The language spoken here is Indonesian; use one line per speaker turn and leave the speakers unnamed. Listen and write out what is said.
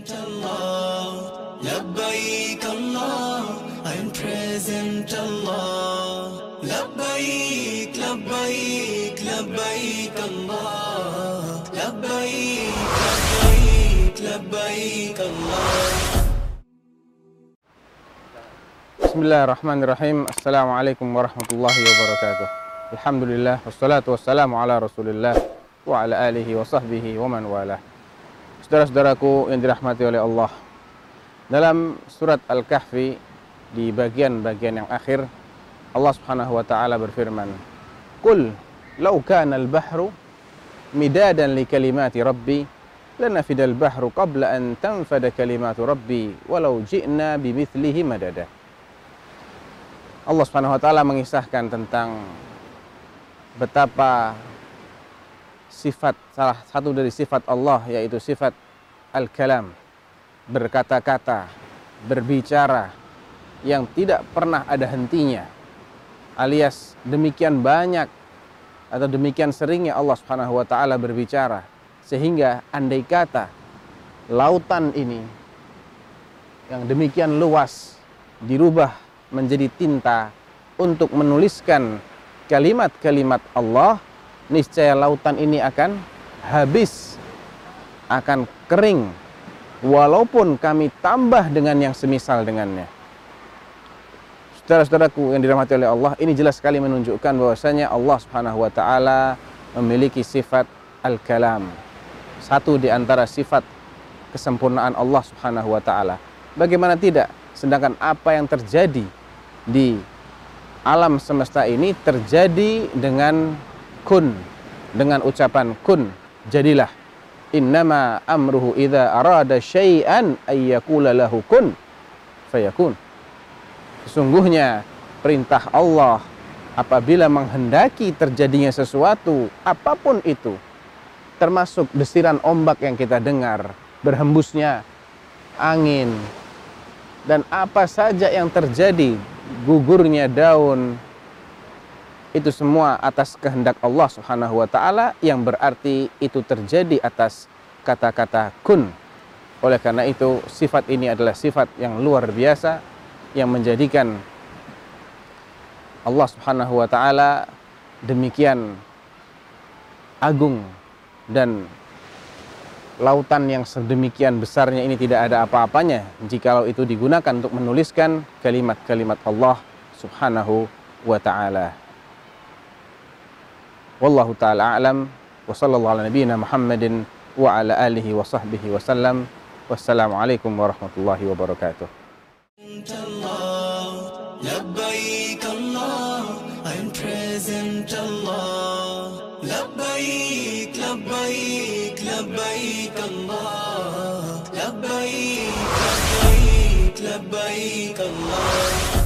Allah, labbaik Allah, I'm present Allah, labbaik, labbaik, labbaik Allah, labbaik, labbaik, labbaik Allah.
Bismillahirrahmanirrahim. Assalamualaikum warahmatullahi wabarakatuh. Alhamdulillah, wassalatu wassalamu ala rasulillah wa ala alihi wa sahbihi wa man walah. Saudara-saudaraku yang dirahmati oleh Allah, dalam surat Al-Kahfi di bagian-bagian yang akhir, Allah subhanahu wa ta'ala berfirman, Qul law kana al-bahru midadan li kalimati rabbi lanafidal bahru qabla an tanfada kalimatu rabbi walau ji'na bimithlihi madada. Allah Subhanahu wa taala mengisahkan tentang betapa sifat, salah satu dari sifat Allah yaitu sifat al-kalam, berkata-kata, berbicara yang tidak pernah ada hentinya, alias demikian banyak atau demikian seringnya Allah Subhanahu wa taala berbicara sehingga andai kata lautan ini yang demikian luas dirubah menjadi tinta untuk menuliskan kalimat-kalimat Allah, niscaya lautan ini akan habis, akan kering, walaupun kami tambah dengan yang semisal dengannya. Saudara-saudaraku yang dirahmati oleh Allah, ini jelas sekali menunjukkan bahwasanya Allah Subhanahu wa taala memiliki sifat al-kalam, satu di antara sifat kesempurnaan Allah Subhanahu wa taala. Bagaimana tidak, sedangkan apa yang terjadi di alam semesta ini terjadi dengan kun, dengan ucapan kun, jadilah. Innama amruhu idza arada syai'an ayyakula lahu kun fayakun. Sesungguhnya perintah Allah apabila menghendaki terjadinya sesuatu, apapun itu, termasuk desiran ombak yang kita dengar, berhembusnya angin, dan apa saja yang terjadi, gugurnya daun, itu semua atas kehendak Allah Subhanahu wa taala, yang berarti itu terjadi atas kata-kata kun. Oleh karena itu sifat ini adalah sifat yang luar biasa yang menjadikan Allah Subhanahu wa taala demikian agung, dan lautan yang sedemikian besarnya ini tidak ada apa-apanya jikalau itu digunakan untuk menuliskan kalimat-kalimat Allah Subhanahu wa ta'ala. Wallahu ta'ala a'lam, wa sallallahu ala nabiyyina Muhammadin wa ala alihi wa sahbihi wa sallam. Wassalamualaikum warahmatullahi wabarakatuh.
Labbaik Allah, I'm present Allah, labbaik, labbaik, labbaik Allah, labbaik, labbaik, labbaik Allah.